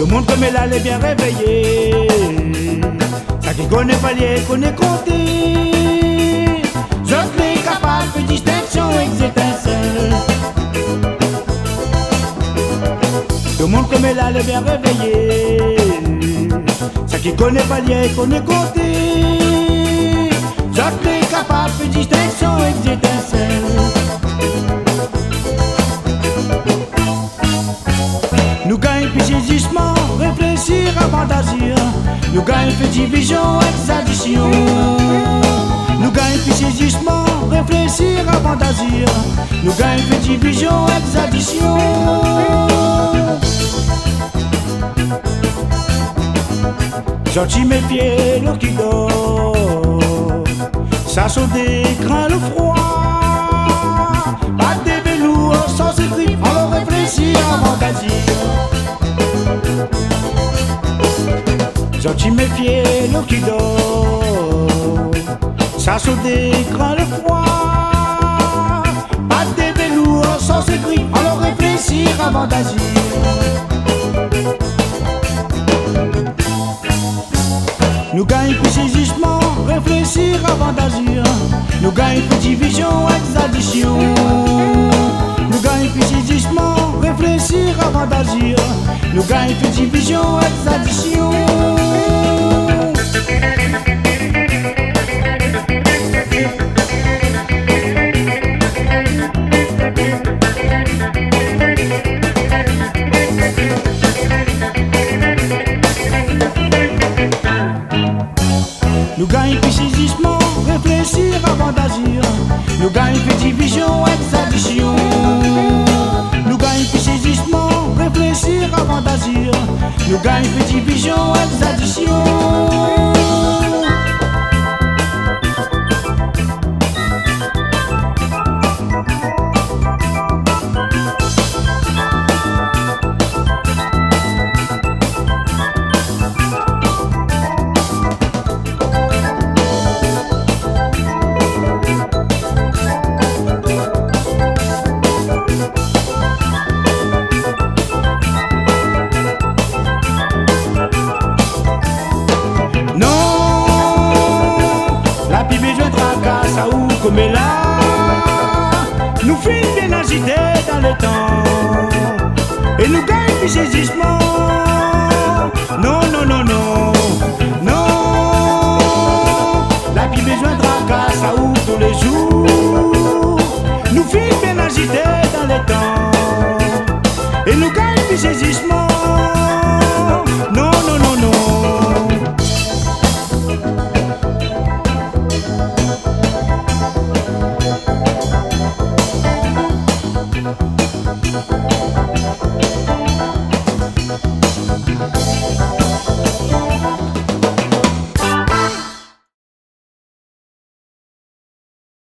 le monde comme elle est bien réveillé. Ça qui connaît pas lié, connaît compter. Je suis capable de distinction et étincelle. Le monde comme elle est bien réveillé. Ça qui connaît pas lié, connaît compter. Je suis capable de distinction et étincelle. Nous gagnons puis saisissement, réfléchir avant d'agir. Nous gagnons puis division, exaddition. Nous gagnons puis saisissement, réfléchir avant d'agir. Nous gagnons puis division, exaddition. Gentil mes pieds, l'eau qui dort. Ça saute des craint le froid. Pas des velours sans écrit, alors réfléchir avant d'agir. Gentil mes pieds, l'eau qui dort. Ça saute des craint le froid. Pas des velours sans écrit, alors réfléchir avant d'agir. Nous gagnons plus saisissement, réfléchir avant d'agir. Nous gagnons plus division, exaddition. Nous gagnons plus saisissement, réfléchir avant d'agir. Nous gagnons plus division, exaddition. Nous gagnons plus saisissement, réfléchir avant d'agir. Nous gagnons plus division, exaddition. Nous gagnons plus saisissement, réfléchir avant d'agir. Nous gagnons plus division, exaddition. Comme là, nous filons bien agités dans le temps. Et nous gagnons plus saisissement. Non, non, non, non, non. La vie besoin de tracas, ça ouvre tous les jours. Nous filons bien agités dans le temps. Et nous gagnons plus saisissement. Non, non, non, non.